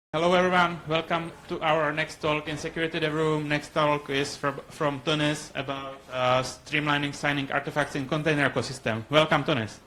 Hello everyone, welcome to our next talk in Security Dev Room. Next talk is from Tunis about streamlining signing artifacts in container ecosystem. Welcome Tunis.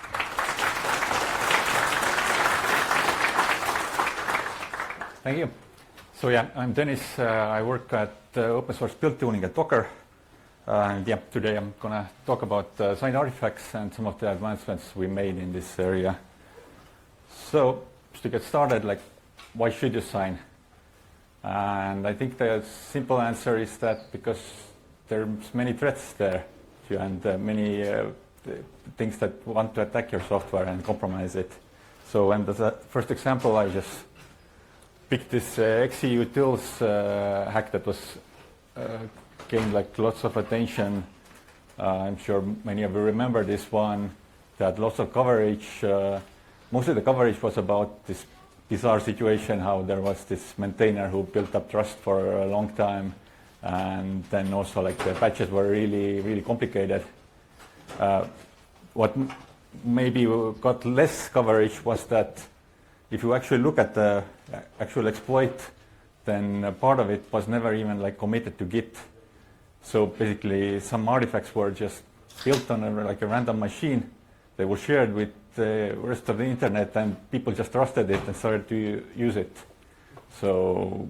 Thank you. So yeah, I'm Dennis. I work at open source build tuning at Docker. And yeah, today I'm gonna talk about signed artifacts and some of the advancements we made in this area. So to get started, why should you sign? And I think the simple answer is that because there's many threats there and many things that want to attack your software and compromise it. So and as a first example, I just picked this XEutils hack that was gained lots of attention. I'm sure many of you remember this one. That lots of coverage. Mostly the coverage was about this bizarre situation, how there was this maintainer who built up trust for a long time, and then also the patches were really complicated. What maybe got less coverage was that if you actually look at the actual exploit, then part of it was never even committed to Git. So basically some artifacts were just built on a random machine. They were shared with the rest of the internet, and people just trusted it and started to use it. So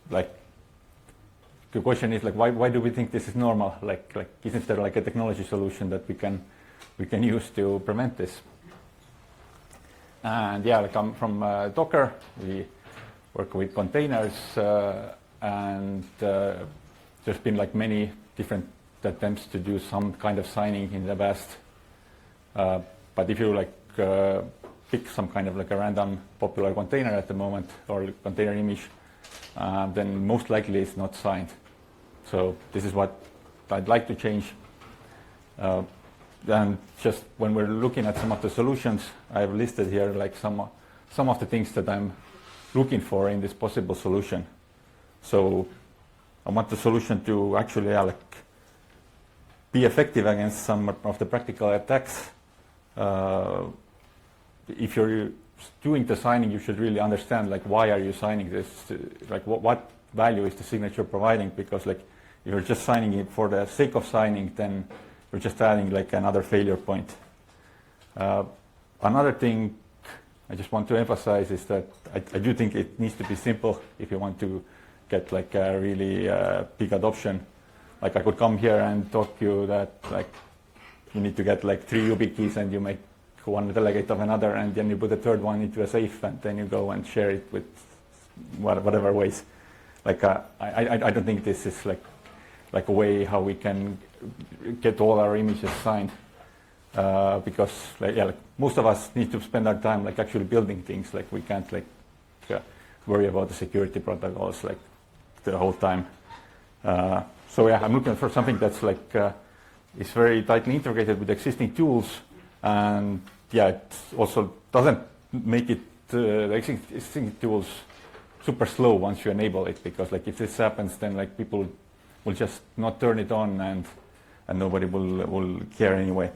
the question is why do we think this is normal? Isn't there a technology solution that we can use to prevent this? And yeah, I'm from Docker. We work with containers, and there's been many different attempts to do some kind of signing in the past. But if you pick some kind of a random popular container at the moment or container image, then most likely it's not signed. So this is what I'd like to change. And just when we're looking at some of the solutions, I've listed here some of the things that I'm looking for in this possible solution. So I want the solution to actually be effective against some of the practical attacks. If you're doing the signing, you should really understand why are you signing this? What value is the signature providing? Because if you're just signing it for the sake of signing, then you're just adding another failure point. Another thing I just want to emphasize is that I do think it needs to be simple if you want to get a really big adoption. I could come here and talk to you that you need to get 3 YubiKeys and you make one delegate of another, and then you put the third one into a safe, and then you go and share it with whatever ways. I don't think this is a way how we can get all our images signed, because most of us need to spend our time actually building things. We can't worry about the security protocols the whole time. So yeah, I'm looking for something that's is very tightly integrated with existing tools, and yeah, it also doesn't make it the existing tools super slow once you enable it, because if this happens, then people will just not turn it on, and nobody will care anyway.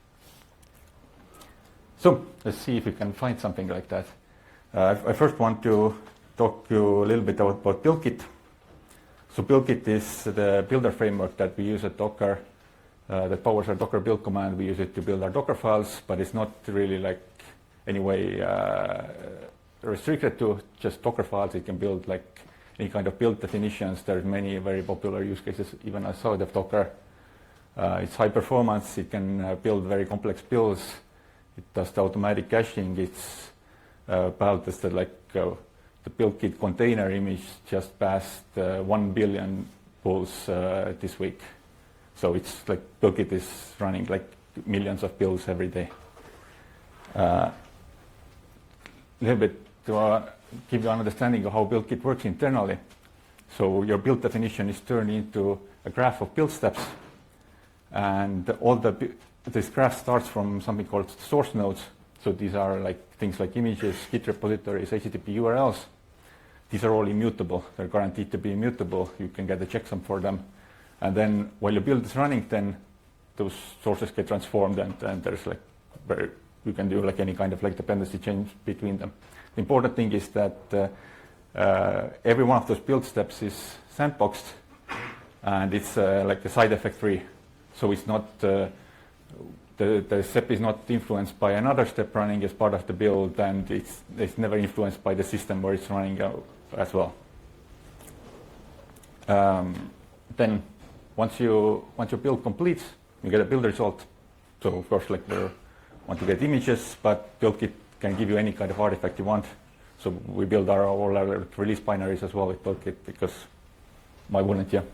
So let's see if we can find something like that. I first want to talk to you a little bit about BuildKit. So BuildKit is the builder framework that we use at Docker. That powers our Docker build command. We use it to build our Docker files, but it's not really anyway restricted to just Docker files. It can build any kind of build definitions. There's many very popular use cases even outside of Docker. It's high performance. It can build very complex builds. It does the automatic caching. It's about this the BuildKit container image just passed 1 billion pulls this week. So it's BuildKit is running millions of builds every day. A little bit to give you an understanding of how BuildKit works internally. So your build definition is turned into a graph of build steps, and this graph starts from something called source nodes. So these are things like images, Git repositories, HTTP URLs. These are all immutable. They're guaranteed to be immutable. You can get a checksum for them. And then while your build is running, then those sources get transformed, and there's you can do any kind of dependency change between them. The important thing is that every one of those build steps is sandboxed, and it's like a side effect free. So it's not the step is not influenced by another step running as part of the build, and it's never influenced by the system where it's running as well. Then once your build completes, you get a build result. So of course, like we want to get images, but BuildKit can give you any kind of artifact you want. So we build all our release binaries as well with BuildKit, because why wouldn't you?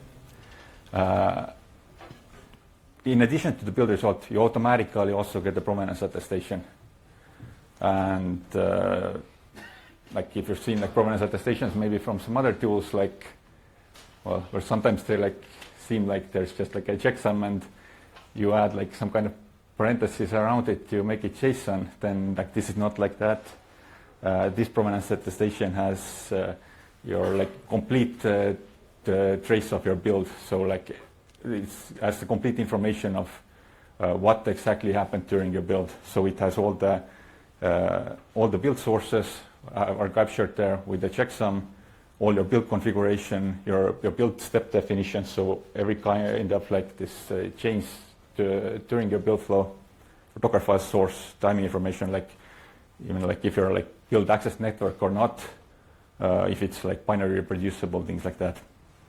In addition to the build result, you automatically also get the provenance attestation. And like if you've seen like provenance attestations maybe from some other tools, like, well, where sometimes they like seem like there's just like a checksum and you add like some kind of parentheses around it to make it JSON, then like this is not like that. This provenance attestation has your like complete trace of your build. So like it has the complete information of what exactly happened during your build. So it has all the build sources are captured there with the checksum, all your build configuration, your build step definition. So every kind of like this change during your build flow, Docker file source, timing information, like even like if you're like build access network or not, if it's like binary reproducible, things like that.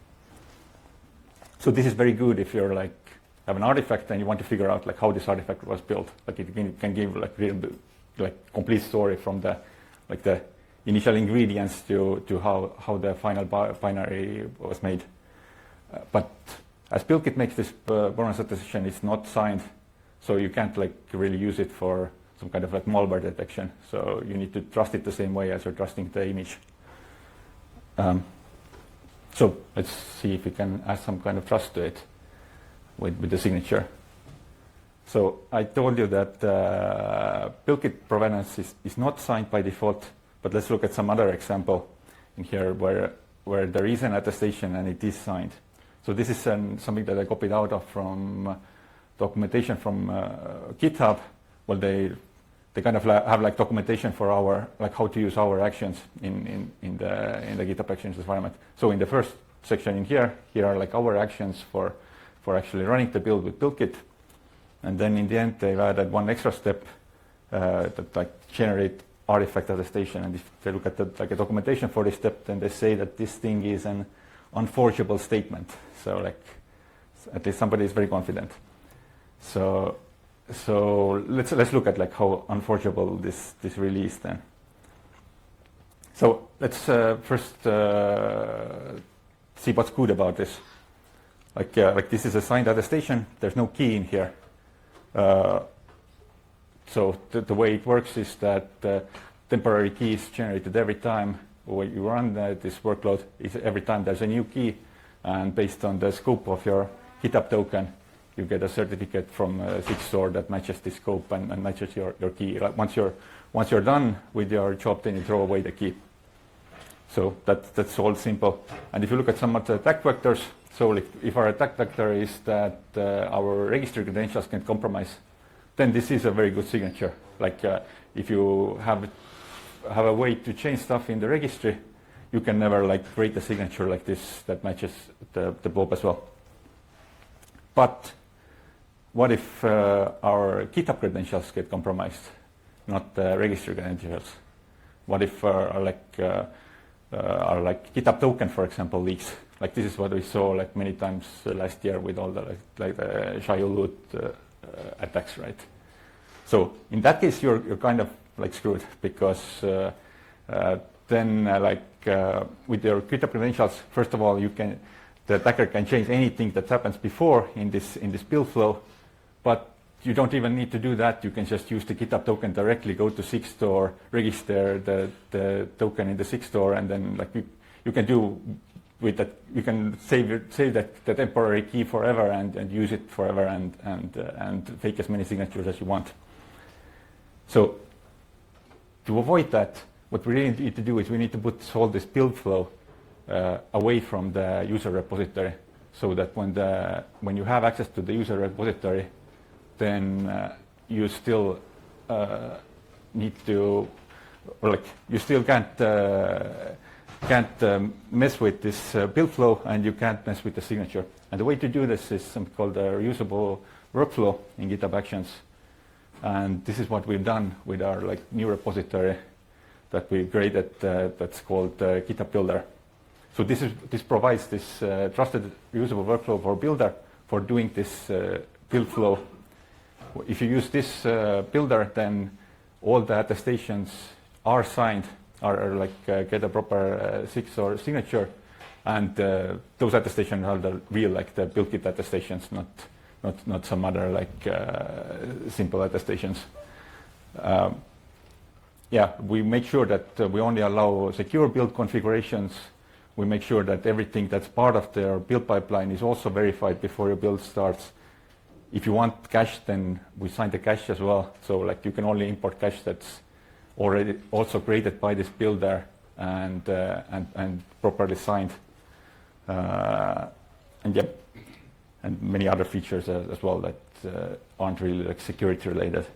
So this is very good if you're like have an artifact and you want to figure out like how this artifact was built. Like it can give like real like complete story from the like the initial ingredients to how the final binary was made. But as BuildKit makes this provenance attestation, it's not signed, so you can't like really use it for some kind of like malware detection. So you need to trust it the same way as you're trusting the image. So let's see if we can add some kind of trust to it with the signature. So I told you that BuildKit provenance is not signed by default, but let's look at some other example in here where there is an attestation and it is signed. So this is something that I copied out of from documentation from GitHub. Well, they kind of have like documentation for our like how to use our actions in the GitHub Actions environment. So in the first section in here are like our actions for actually running the build with BuildKit, and then in the end they've added one extra step that like generate artifact attestation. And if they look at the like a documentation for this step, then they say that this thing is an unforgeable statement. So like at least somebody is very confident. So let's look at like how unforgeable this really is then. So let's first see what's good about this. Like this is a signed attestation. There's no key in here. So the way it works is that temporary key is generated every time when you run this workload. Every time there's a new key, and based on the scope of your GitHub token, you get a certificate from Sigstore that matches the scope and matches your key. Like once you're done with your job, then you throw away the key. So that's all simple. And if you look at some of the attack vectors, so like if our attack vector is that our registry credentials can compromise, then this is a very good signature. Like if you have a way to change stuff in the registry, you can never like create a signature like this that matches the Bob as well. But what if our GitHub credentials get compromised, not the registry credentials? What if our GitHub token, for example, leaks? Like this is what we saw like many times last year with all the like the Shaiulut attacks, right? So in that case, you're kind of like screwed, because then with your GitHub credentials, first of all, the attacker can change anything that happens before in this build flow, but you don't even need to do that. You can just use the GitHub token directly, go to Sigstore, register the token in the Sigstore, and then like you can do with that, you can save the temporary key forever and use it forever and fake as many signatures as you want. So to avoid that, what we really need to do is we need to put all this build flow away from the user repository, so that when you have access to the user repository, then you still need to, or like you still can't mess with this build flow, and you can't mess with the signature. And the way to do this is something called a reusable workflow in GitHub Actions. And this is what we've done with our new repository that we created that's called GitHub Builder. So this provides this trusted reusable workflow for Builder for doing this build flow. If you use this Builder, then all the attestations are signed, get a proper SIG-STOR signature, and those attestations are the real the BuildKit attestations, not some other simple attestations. We make sure that we only allow secure build configurations. We make sure that everything that's part of their build pipeline is also verified before your build starts. If you want cache, then we sign the cache as well. So you can only import cache that's already also created by this builder and properly signed. And many other features as well that aren't really security related.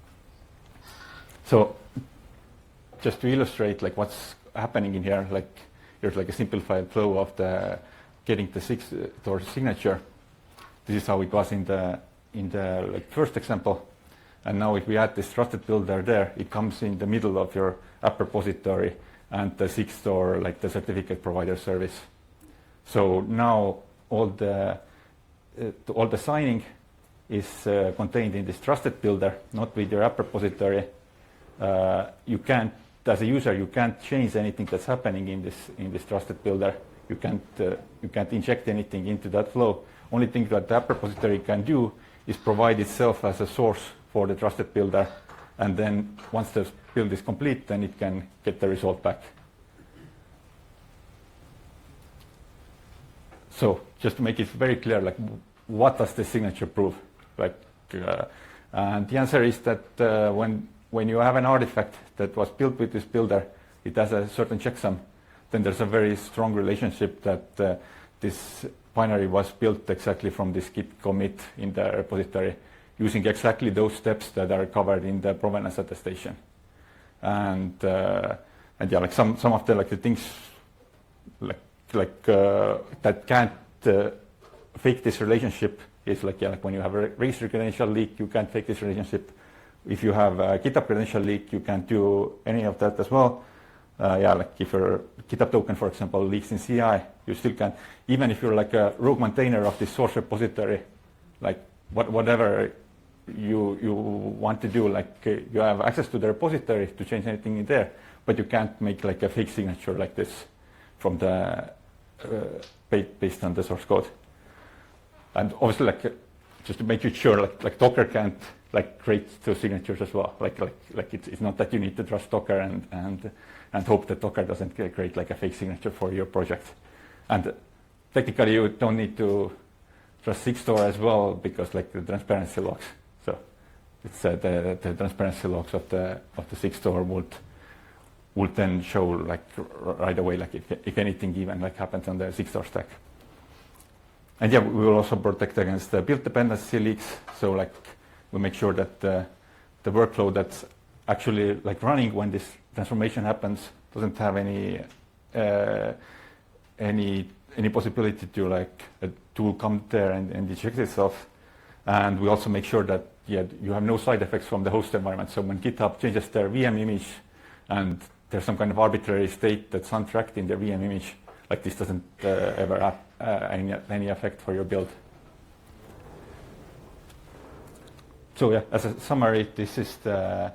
So just to illustrate what's happening in here, here's a simplified flow of getting the SIG-STOR signature. This is how it was in the first example. And now if we add this trusted builder there, it comes in the middle of your app repository and the SIG-STOR, the certificate provider service. So now all the signing is contained in this trusted builder, not with your app repository. You can't, as a user, you can't change anything that's happening in this trusted builder. You can't inject anything into that flow. Only thing that the app repository can do is provide itself as a source for the trusted builder, and then once the build is complete, then it can get the result back. So just to make it very clear, what does the signature prove? And the answer is that when you have an artifact that was built with this builder, it has a certain checksum, then there's a very strong relationship that this binary was built exactly from this git commit in the repository, using exactly those steps that are covered in the provenance attestation. And some of the things that can't fake this relationship is when you have a registry credential leak, you can't fake this relationship. If you have a GitHub credential leak, you can't do any of that as well. If your GitHub token, for example, leaks in CI, you still can't. Even if you're a rogue maintainer of this source repository, whatever you want to do, you have access to the repository to change anything in there, but you can't make a fake signature like this from the based on the source code. And obviously, just to make it sure, Docker can't create those signatures as well. It's not that you need to trust Docker and hope that Docker doesn't create a fake signature for your project. And technically, you don't need to trust SIG-STOR as well, because the transparency logs. So it's the transparency logs of the SIG-STOR would then show right away if anything even happens on the SIG-STOR stack. And we will also protect against the build dependency leaks. So we make sure that the workflow that's actually running when this transformation happens doesn't have any possibility to a tool come there and eject itself. And we also make sure that you have no side effects from the host environment. So when GitHub changes their VM image and there's some kind of arbitrary state that's untracked in the VM image, this doesn't ever have any effect for your build. So as a summary, this is the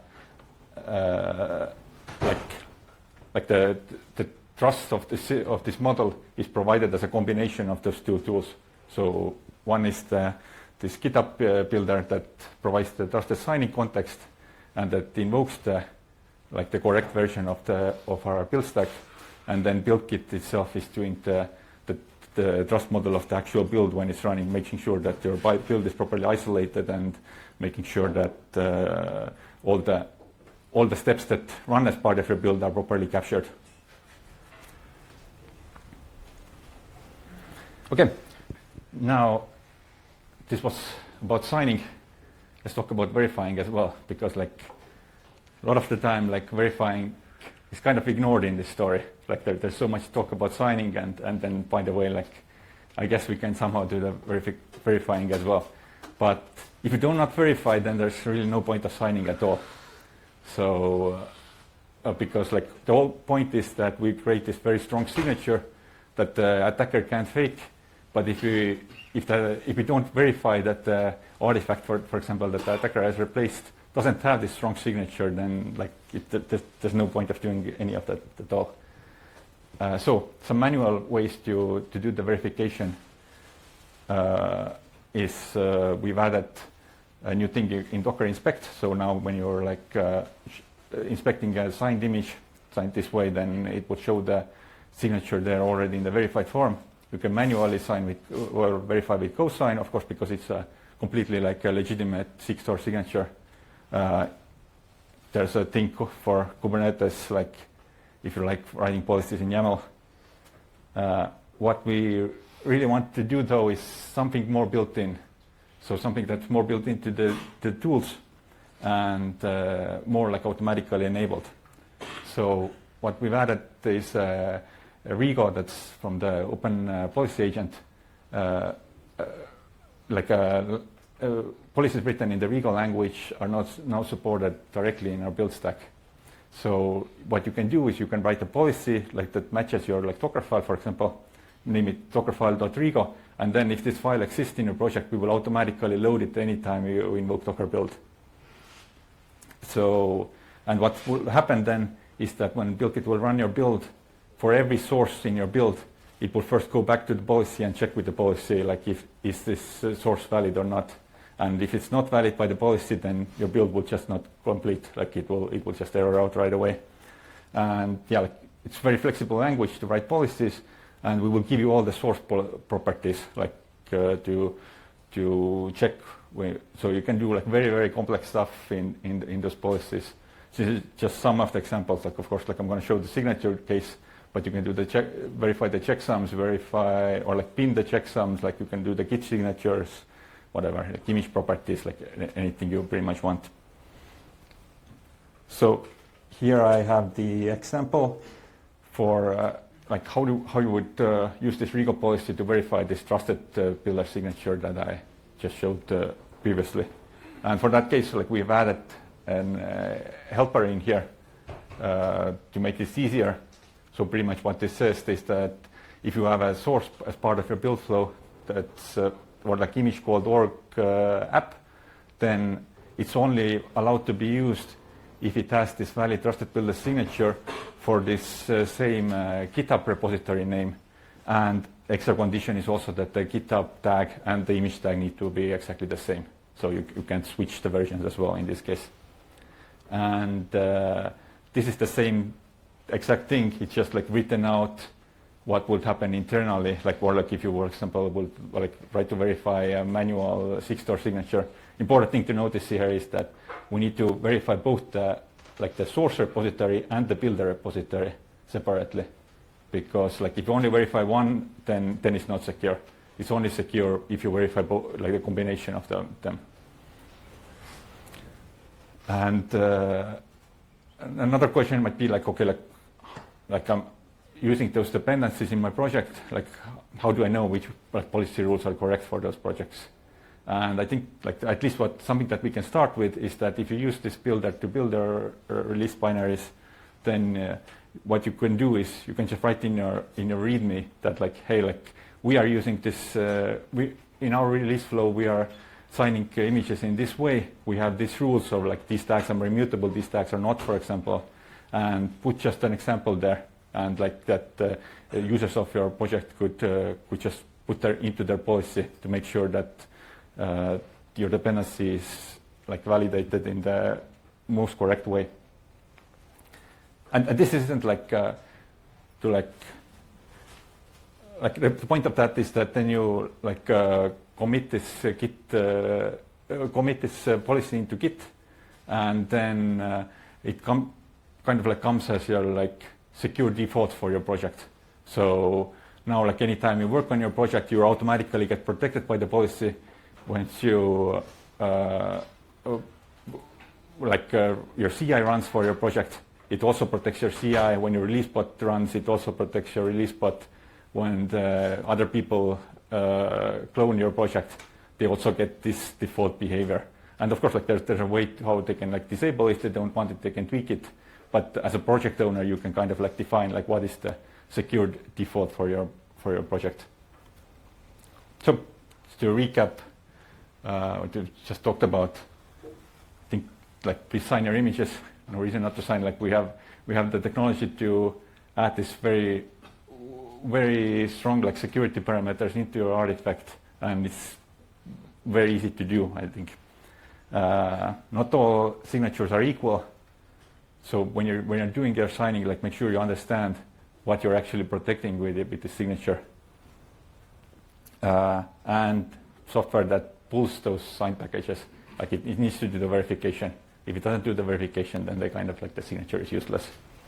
the trust of this model is provided as a combination of those two tools. So one is this GitHub builder that provides the trusted signing context and that invokes the correct version of our build stack, and then BuildKit itself is doing the trust model of the actual build when it's running, making sure that your build is properly isolated and making sure that all the steps that run as part of your build are properly captured. Okay, now this was about signing. Let's talk about verifying as well, because a lot of the time verifying is kind of ignored in this story. Like there's so much talk about signing, and then by the way, like I guess we can somehow do the verifying as well. But if you do not verify, then there's really no point of signing at all. So because like the whole point is that we create this very strong signature that the attacker can't fake. But if we don't verify that the artifact, for example, that the attacker has replaced doesn't have this strong signature, then like there's no point of doing any of that at all. So some manual ways to do the verification is we've added a new thing in Docker inspect. So now when you're like inspecting a signed image signed this way, then it would show the signature there already in the verified form. You can manually sign with or verify with cosign, of course, because it's a completely like a legitimate SIG-Stor signature. There's a thing for Kubernetes, like if you like writing policies in YAML. What we really want to do though is something more built in. So something that's more built into the tools and more like automatically enabled. So what we've added is a Rego that's from the Open Policy Agent, policies written in the Rego language are not now supported directly in our build stack. So what you can do is you can write a policy like that matches your like Docker file, for example, name it dockerfile.rego, and then if this file exists in your project, we will automatically load it anytime you invoke Docker build. So, and what will happen then is that when BuildKit will run your build, for every source in your build, it will first go back to the policy and check with the policy, like is this source valid or not. And if it's not valid by the policy, then your build will just not complete, like it will just error out right away. And yeah, like it's very flexible language to write policies, and we will give you all the source properties, like to check. So you can do like very, very complex stuff in those policies. This is just some of the examples. Like of course, like I'm going to show the signature case, but you can do the verify the checksums, verify or like pin the checksums. Like you can do the Git signatures, whatever, like image properties, like anything you pretty much want. So here I have the example for like how you would use this Rego policy to verify this trusted builder signature that I just showed previously. And for that case, like we've added an helper in here to make this easier. So pretty much what this says is that if you have a source as part of your build flow that's or like image called org app, then it's only allowed to be used if it has this valid trusted builder signature for this same GitHub repository name. And extra condition is also that the GitHub tag and the image tag need to be exactly the same. So you can switch the versions as well in this case. And this is the same exact thing. It's just like written out what would happen internally, like or like if you, for example, would like try to verify a manual SIG-Stor signature. Important thing to notice here is that we need to verify both the source repository and the builder repository separately, because like if you only verify one, then it's not secure. It's only secure if you verify both, like a combination of them. And another question might be like, okay, like I'm using those dependencies in my project, like how do I know which policy rules are correct for those projects? And I think like at least something that we can start with is that if you use this builder to build release binaries, then what you can do is you can just write in your README that like, hey, like we are using this, in our release flow we are signing images in this way. We have these rules, so like these tags are immutable, these tags are not, for example, and put just an example there. And like that users of your project could just put into their policy to make sure that your dependency is like validated in the most correct way. And this isn't like to like the point of that is that then you like commit this commit this policy into Git, and then it kind of like comes as your like secure default for your project. So now like anytime you work on your project, you automatically get protected by the policy. Once you your CI runs for your project, It also protects your CI when your release bot runs. It also protects your release bot when other people clone your project. They also get this default behavior. And of course, like there's a way how they can like disable it if they don't want it. They can tweak it. But as a project owner, you can kind of like define like what is the secured default for your project. So to recap, what we just talked about, I think like please sign your images. No reason not to sign. Like we have the technology to add this very strong like security parameters into your artifact, and it's very easy to do, I think. Not all signatures are equal, so when you're doing your signing, like make sure you understand what you're actually protecting with the signature. And software that pulls those sign packages, like it needs to do the verification. If it doesn't do the verification, then the signature is useless.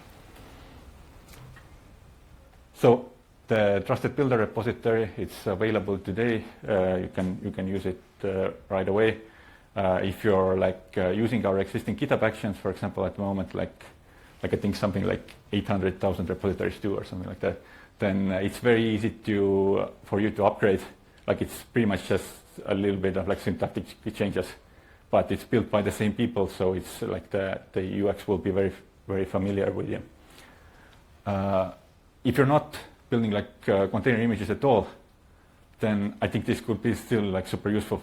So the Trusted Builder repository, it's available today. You can use it right away. If you're using our existing GitHub Actions, for example, at the moment, like I think something like 800,000 repositories do or something like that, then it's very easy for you to upgrade. Like it's pretty much just a little bit of like syntactic changes, but it's built by the same people, so it's like the UX will be very, very familiar with you. If you're not building container images at all, then I think this could be still like super useful